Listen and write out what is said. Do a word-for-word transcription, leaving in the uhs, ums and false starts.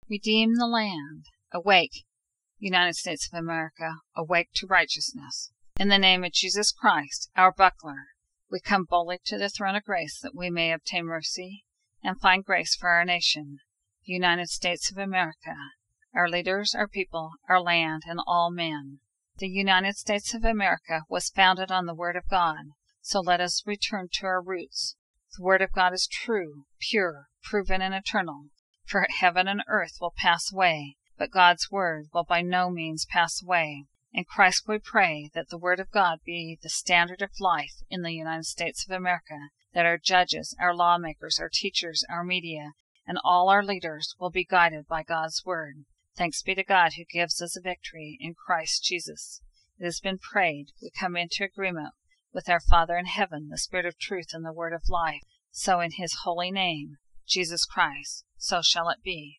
Redeem the land. Awake, United States of America, awake to righteousness. In the name of Jesus Christ, our buckler, we come boldly to the throne of grace that we may obtain mercy and find grace for our nation, the United States of America, our leaders, our people, our land, and all men. The United States of America was founded on the Word of God, so let us return to our roots. The Word of God is true, pure, proven, and eternal, for heaven and earth will pass away, but God's Word will by no means pass away. In Christ we pray that the Word of God be the standard of life in the United States of America, that our judges, our lawmakers, our teachers, our media, and all our leaders will be guided by God's Word. Thanks be to God who gives us a victory in Christ Jesus. It has been prayed. We come into agreement with our Father in heaven, the Spirit of truth and the Word of life. So in His holy name, Jesus Christ, so shall it be.